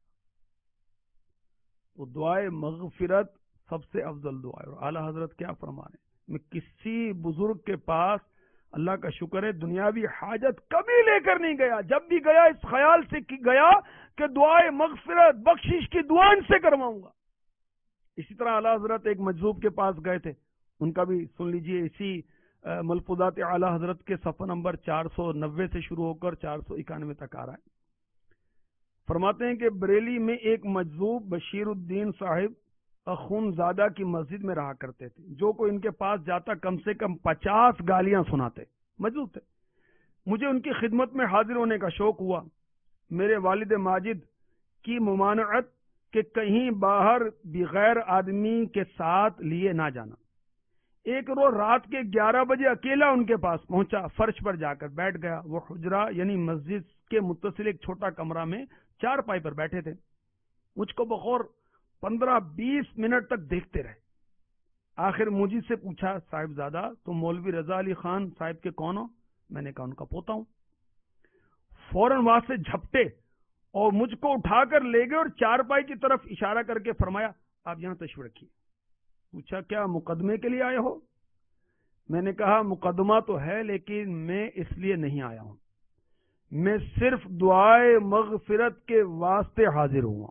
وہ دعائے مغفرت سب سے افضل دعا ہے۔ اور اعلی حضرت کیا فرما رہے ہیں، میں کسی بزرگ کے پاس اللہ کا شکر ہے دنیاوی حاجت کبھی لے کر نہیں گیا. جب بھی گیا اس خیال سے گیا کہ دعائے مغفرت بخشش کی دعا ان سے کرواؤں گا. اسی طرح اعلیٰ حضرت ایک مجذوب کے پاس گئے تھے, ان کا بھی سن لیجئے. اسی ملفوظات اعلیٰ حضرت کے صفحہ نمبر 490 سے شروع ہو کر 491 تک آ رہا ہے. فرماتے ہیں کہ بریلی میں ایک مجذوب بشیر الدین صاحب اخون زادہ کی مسجد میں رہا کرتے تھے. جو کوئی ان کے پاس جاتا کم سے کم 50 گالیاں سناتے. مجذوب تھے. مجھے ان کی خدمت میں حاضر ہونے کا شوق ہوا. میرے والد ماجد کی ممانعت کہ کہیں باہر بغیر آدمی کے ساتھ لیے نہ جانا. ایک روز رات کے 11 بجے اکیلا ان کے پاس پہنچا. فرش پر جا کر بیٹھ گیا. وہ حجرہ یعنی مسجد کے متصل ایک چھوٹا کمرہ میں 4 پائی پر بیٹھے تھے. مجھ کو بغور 15-20 منٹ تک دیکھتے رہے. آخر مجھے سے پوچھا, صاحبزادہ تم مولوی رضا علی خان صاحب کے کون ہو؟ میں نے کہا ان کا پوتا ہوں. فوراً وہاں سے جھپٹے اور مجھ کو اٹھا کر لے گئے اور 4 پائی کی طرف اشارہ کر کے فرمایا آپ یہاں تشریف رکھیے. پوچھا کیا مقدمے کے لیے آئے ہو؟ میں نے کہا مقدمہ تو ہے لیکن میں اس لیے نہیں آیا ہوں, میں صرف دعائے مغفرت کے واسطے حاضر ہوا.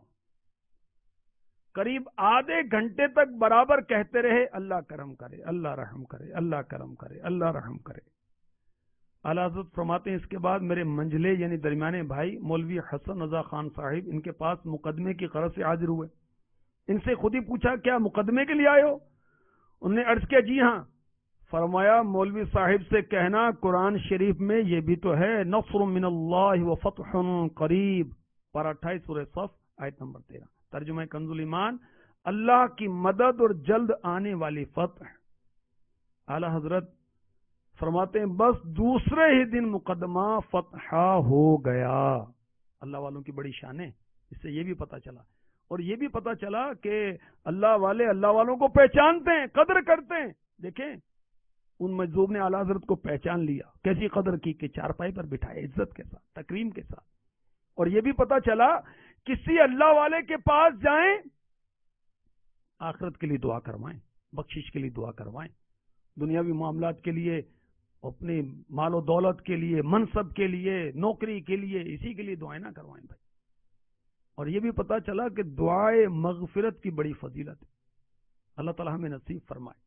قریب آدھے گھنٹے تک برابر کہتے رہے اللہ کرم کرے, اللہ رحم کرے, اللہ کرم کرے, اللہ رحم کرے. اعلیٰ حضرت فرماتے ہیں اس کے بعد میرے منجلے یعنی درمیانے بھائی مولوی حسن رضا خان صاحب ان کے پاس مقدمے کی غرض سے حاضر ہوئے. ان سے خود ہی پوچھا کیا مقدمے کے لیے آئے ہو؟ انہوں نے عرض کیا جی ہاں. فرمایا مولوی صاحب سے کہنا قرآن شریف میں یہ بھی تو ہے نصر من اللہ و فتح قریب, پارہ 28 سورہ صف آیت نمبر 13. ترجمہ کنز الایمان, اللہ کی مدد اور جلد آنے والی فتح. اعلی حضرت فرماتے ہیں بس دوسرے ہی دن مقدمہ فتح ہو گیا. اللہ والوں کی بڑی شان ہے. اس سے یہ بھی پتا چلا اور یہ بھی پتا چلا کہ اللہ والے اللہ والوں کو پہچانتے ہیں, قدر کرتے ہیں. دیکھیں ان مجذوب نے اعلی حضرت کو پہچان لیا, کیسی قدر کی کہ 4 پائی پر بٹھائے عزت کے ساتھ, تکریم کے ساتھ. اور یہ بھی پتا چلا کسی اللہ والے کے پاس جائیں آخرت کے لیے دعا کروائیں, بخشش کے لیے دعا کروائیں, دنیاوی معاملات کے لیے, اپنے مال و دولت کے لیے, منصب کے لیے, نوکری کے لیے, اسی کے لیے دعائیں نہ کروائیں بھائی. اور یہ بھی پتا چلا کہ دعائے مغفرت کی بڑی فضیلت ہے. اللہ تعالی ہمیں نصیب فرمائے.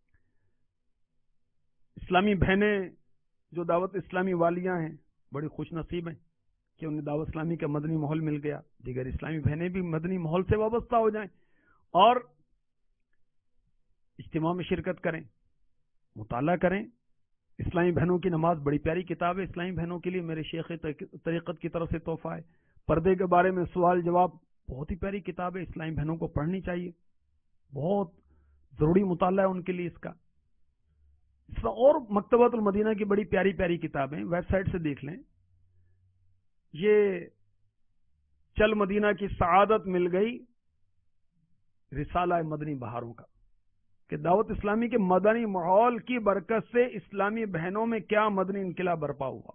اسلامی بہنیں جو دعوت اسلامی والیاں ہیں بڑی خوش نصیب ہیں کہ انہیں دعوت اسلامی کا مدنی ماحول مل گیا. دیگر اسلامی بہنیں بھی مدنی ماحول سے وابستہ ہو جائیں اور اجتماع میں شرکت کریں, مطالعہ کریں. اسلامی بہنوں کی نماز بڑی پیاری کتاب ہے. اسلامی بہنوں کے لیے میرے شیخ طریقت کی طرف سے تحفہ ہے. پردے کے بارے میں سوال جواب بہت ہی پیاری کتاب ہے, اسلامی بہنوں کو پڑھنی چاہیے, بہت ضروری مطالعہ ہے ان کے لیے اس کا. اور مکتبۃ المدینہ کی بڑی پیاری پیاری کتابیں ویب سائٹ سے دیکھ لیں. یہ چل مدینہ کی سعادت مل گئی رسالہ مدنی بہاروں کا, کہ دعوت اسلامی کے مدنی ماحول کی برکت سے اسلامی بہنوں میں کیا مدنی انقلاب برپا ہوا.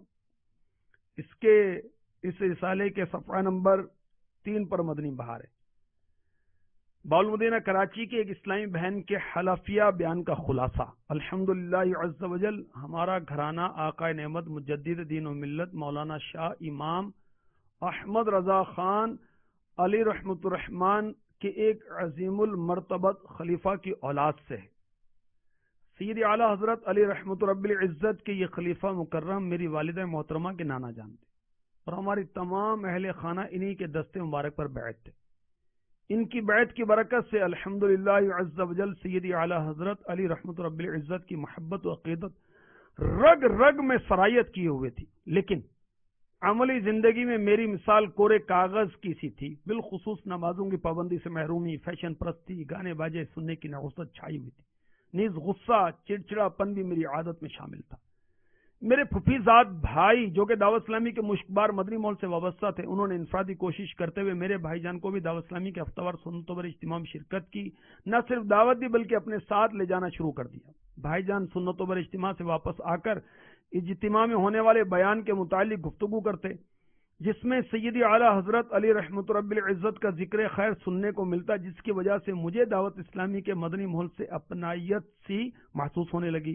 اس رسالے کے صفحہ نمبر 3 پر مدنی بہار ہے. باالمدینہ کراچی کی ایک اسلامی بہن کے حلفیہ بیان کا خلاصہ. الحمدللہ عز وجل ہمارا گھرانہ آقا نعمت مجدد دین و ملت مولانا شاہ امام احمد رضا خان علی رحمت الرحمان کے ایک عظیم المرتبت خلیفہ کی اولاد سے ہے. سید اعلی حضرت علی رحمت رب العزت کے یہ خلیفہ مکرم میری والدہ محترمہ کے نانا جان تھے اور ہماری تمام اہل خانہ انہی کے دستے مبارک پر بیعت تھے. ان کی بیعت کی برکت سے الحمدللہ عز وجل سیدی اعلی حضرت علی رحمت رب العزت کی محبت و عقیدت رگ رگ میں سرایت کیے ہوئے تھی, لیکن عملی زندگی میں میری مثال کورے کاغذ کی سی تھی. بالخصوص نمازوں کی پابندی سے محرومی, فیشن پرستی, گانے باجے سننے کی نحوست چھائی ہوئی تھی. نیز غصہ, چڑچڑا پن بھی میری عادت میں شامل تھا. میرے پھپھیزاد بھائی جو کہ دعوت اسلامی کے مشکبار مدنی ماحول سے وابستہ تھے, انہوں نے انفرادی کوشش کرتے ہوئے میرے بھائی جان کو بھی دعوت اسلامی کے ہفتہ وار سنتوں پر اجتماع میں شرکت کی. نہ صرف دعوت دی بلکہ اپنے ساتھ لے جانا شروع کر دیا. بھائی جان سنتوں پر اجتماع سے واپس آ کر اجتماع میں ہونے والے بیان کے متعلق گفتگو کرتے, جس میں سیدی اعلی حضرت علی رحمت رب العزت کا ذکر خیر سننے کو ملتا, جس کی وجہ سے مجھے دعوت اسلامی کے مدنی ماحول سے اپنائیت سی محسوس ہونے لگی.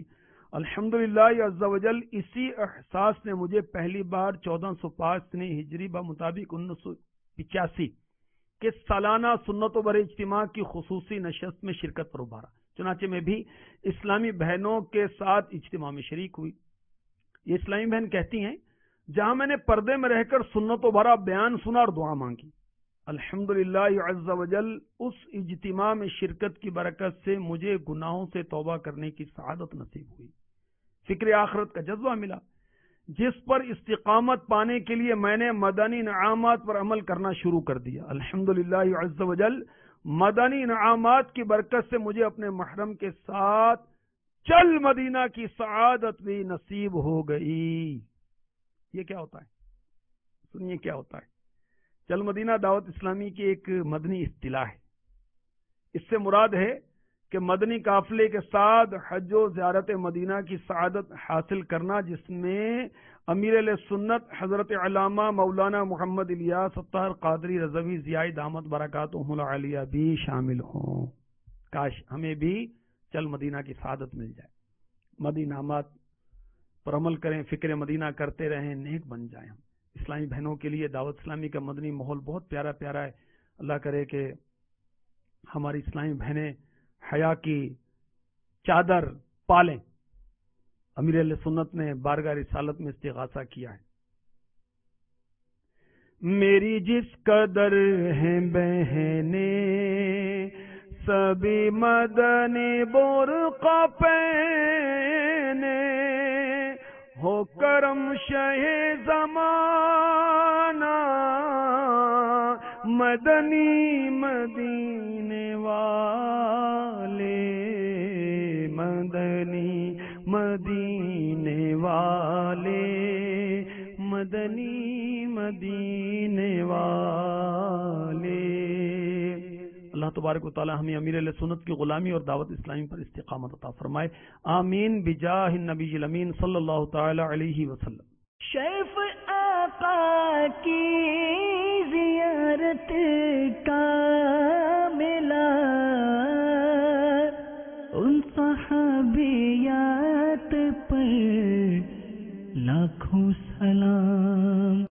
الحمدللہ عز و جل اسی احساس نے مجھے پہلی بار 1405 ہجری بمطابق 1985 کے سالانہ سنت و بر اجتماع کی خصوصی نشست میں شرکت پر ابھارا۔ چنانچہ میں بھی اسلامی بہنوں کے ساتھ اجتماع میں شریک ہوئی۔ یہ اسلامی بہن کہتی ہیں جہاں میں نے پردے میں رہ کر سنت و برا بیان سنا اور دعا مانگی، الحمدللہ عز و جل اس اجتماع میں شرکت کی برکت سے مجھے گناہوں سے توبہ کرنے کی سعادت نصیب ہوئی، فکر آخرت کا جذبہ ملا، جس پر استقامت پانے کے لیے میں نے مدنی انعامات پر عمل کرنا شروع کر دیا۔ الحمدللہ عز و جل مدنی انعامات کی برکت سے مجھے اپنے محرم کے ساتھ چل مدینہ کی سعادت بھی نصیب ہو گئی۔ یہ کیا ہوتا ہے؟ سنیے کیا ہوتا ہے۔ چل مدینہ دعوت اسلامی کی ایک مدنی اصطلاح ہے۔ اس سے مراد ہے کہ مدنی قافلے کے ساتھ حج و زیارت مدینہ کی سعادت حاصل کرنا، جس میں امیر علیہ سنت حضرت علامہ مولانا محمد الیاس اطہر قادری رضوی زیائی دامت برکاتہم العالیہ بھی شامل ہوں۔ کاش ہمیں بھی چل مدینہ کی سعادت مل جائے، مدنی انعامات پر عمل کریں، فکر مدینہ کرتے رہیں، نیک بن جائیں ہم۔ اسلامی بہنوں کے لیے دعوت اسلامی کا مدنی ماحول بہت پیارا پیارا ہے۔ اللہ کرے کہ ہماری اسلامی بہنیں حیا کی چادر پالیں۔ امیر علیہ سنت نے بارگاہ رسالت میں استغاثہ کیا ہے، میری جس قدر ہیں بہنیں سبھی مدنی برقع پہنے، ہو کرم شہ زمانہ مدنی مدینے والے، مدنی مدینے والے، مدنی مدینے والے۔ اللہ تبارک و تعالی ہمیں امیر علیہ سنت کی غلامی اور دعوت اسلامی پر استقامت عطا فرمائے، آمین بجاہ النبی الامین صلی اللہ تعالی علیہ وسلم۔ شیف آقا کی زیارت کا ملا، ان صحابیات پر لاکھوں سلام۔